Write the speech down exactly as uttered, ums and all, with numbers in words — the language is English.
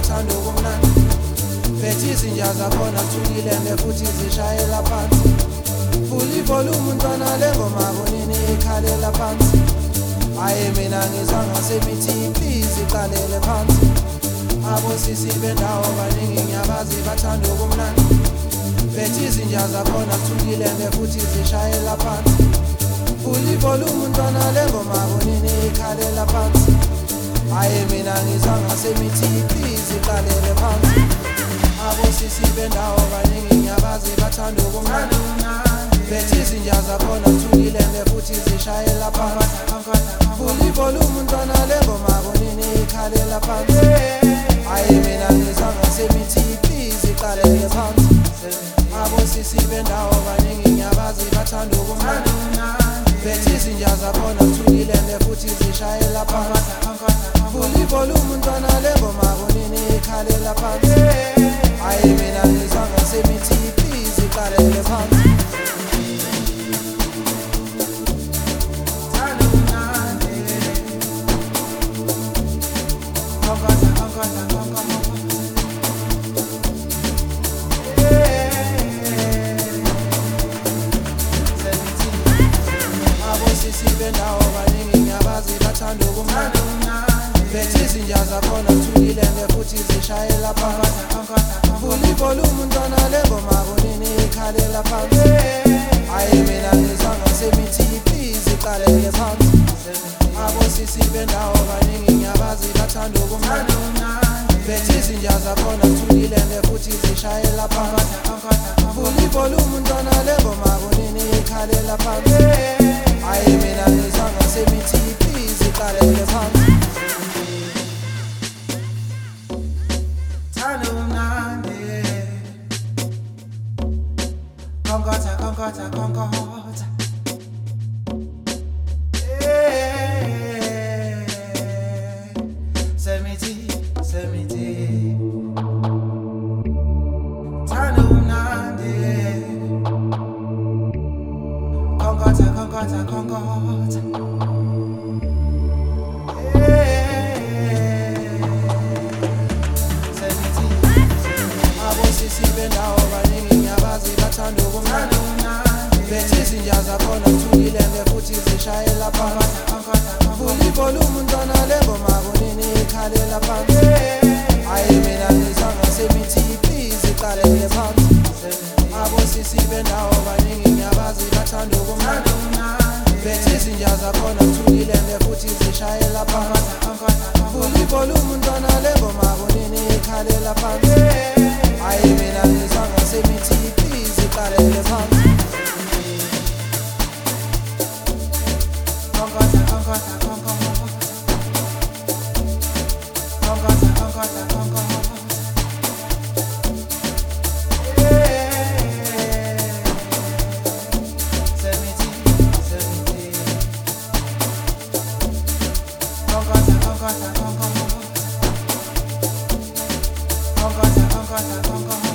bathanda ukumnandi bethe izinja zakhona thukile futhi zishayela phansi fuli volume ntwana lengoma konini ikhalela phansi aye mina ngizanga semithi please iqalele phansi abo sisi bendawo baningi ngiyabazi bathanda ukumnandi bethe izinja zakhona thukile futhi zishayela phansi fuli volume ntwana lengoma konini ikhalela phansi aye mina ngizanga semithi please iqalele phansi abo sisi bendawo baningi ngiyabazi bathanda ukumnandi bethe izinja zakhona thukile futhi zishayela phansi fuli volume ntwana lengoma konini ikhalela phansi aye mina ngizanga semithi please iqalele phansi abo sisi bendawo baningi ngiyabazi bathanda ukumnandi bethe izinja zakhona thukile futhi zishayela phansi fuli volume ntwana lengoma konini ikhalela phansi aye mina ngizanga semithi please iqalele phansi bendawo baningi ngiyabazi bathanda ukumnandi bethe izinja zakhona thukile futhi zishayela phansi fuli volume ntwana lengoma konini ikhalela phansi aye mina ngizanga semithi please iqalele phansi abo sisi bendawo baningi ngiyabazi bathanda ukumnandi bethe izinja zakhona thukile futhi zishayela phansi fuli volume ntwana lengoma konini ikhalela phansi aye mina ngizanga semithi please iqalele phansi thanda umnandi konkotha konkotha konkotha semithi semithi thanda umnandi konkotha konkotha konkotha semithi abo sisi bendawo baningi ngiyabazi bathanda ukumnandi bethe izinja zakhona thukile futhi zishayela phansi fuli volume ntwana lengoma konini ikhalela phansi aye mina ngizanga semithi please iqalele phansi abo sisi bendawo baningi ngiyabazi bathanda ukumnandi bethe izinja zakhona thukile futhi zishayela phansi fuli volume ntwana lengoma konini ikhalela phansi aye mina ngizanga semithi please iqalele phansi konkotha konkotha konkotha konkotha konkotha konkotha semithi semithi konkotha konkotha konkotha konkotha konkotha konkotha